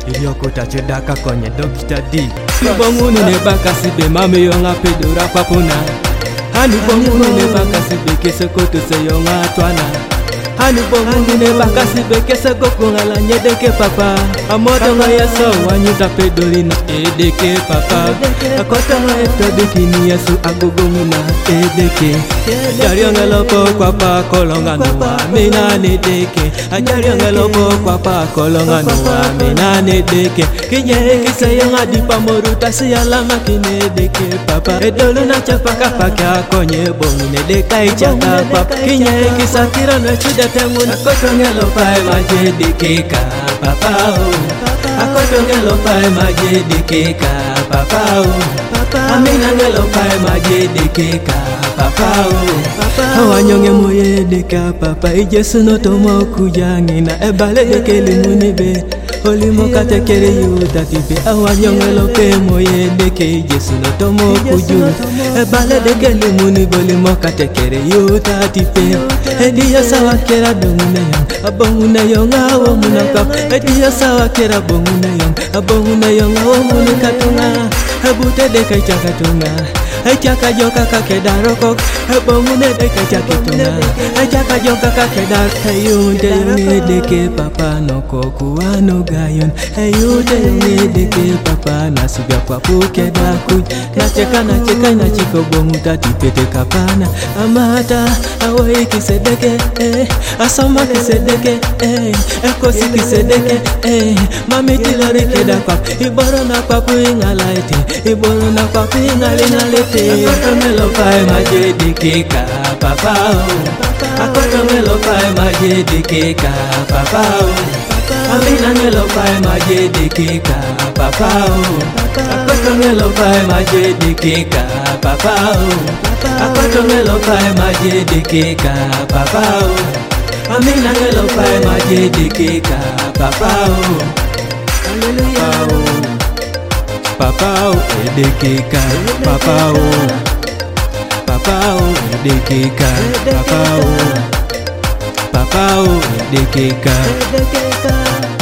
Iliokota chedaka konye Dr. D. Bongunu ne bakasibe mame yonga pedora papuna. Hani bongunu ne bakasibe kese koto se yonga twana. Hani bongunu ne bakasibe kese kokunga la nyedeke papa. Amoto nga yeso wanyuta pedorina edeke papa. Akota nga etodeki ni yesu agogomuna edeke. Ajari angelopo kwa pa kolonga nuwa mina nedeke. Ajari angelopo kwa pa kolonga nuwa mina nedeke. Kinye kise yonga dipa moruta si alama kinedeke papa. Edolu na chapaka paka konye bongu nedeka ichaka papa. Kinye kisa kira na chuda tengu na kotongelopa majedeke ka papa o. Akotongelopa majedeke ka papa o. Amina ngelopa majedeke ka papa o. Awanyonge moye deka papa ijesu no tomo kujangi na ebale dekele munibe. Olimo katekere yuta tipe awanyonge lope moye deke ijesu no tomo kuju. Ebale dekele munibe olimo katekere yuta tipe. Ediya sawa kera dongune yang abongune yang awo munaka. Ediya sawa kera bongune yang abongune yang awo munakatunga. Ebute deka chakatunga. Echaka joka kakedaroko, ebongune deke chakitunga. Echaka joka kakedar, eyunde yungedeke papa no kokuwa no gayon. Eyunde yungedeke papa nasubia kwa pukeda kuj. Na chiko bonguta tipete kapana. Amata awe kisedeke, asoma kisedeke, ekosi kisedeke, mami tilori keda pap. Iboro na papu ingalaiti, iboro na papu ingalingaliti. Akotongelopa majedeke ka papa o. Akotongelopa majedeke ka papa o. Amina ngelopa majedeke ka papa o. Akotongelopa majedeke ka papa o. Akotongelopa majedeke ka papa o. Amina ngelopa majedeke ka papa o. Hallelujah. Papa o edekeka papa o. Papa o edekeka papa o. Papa o edekeka.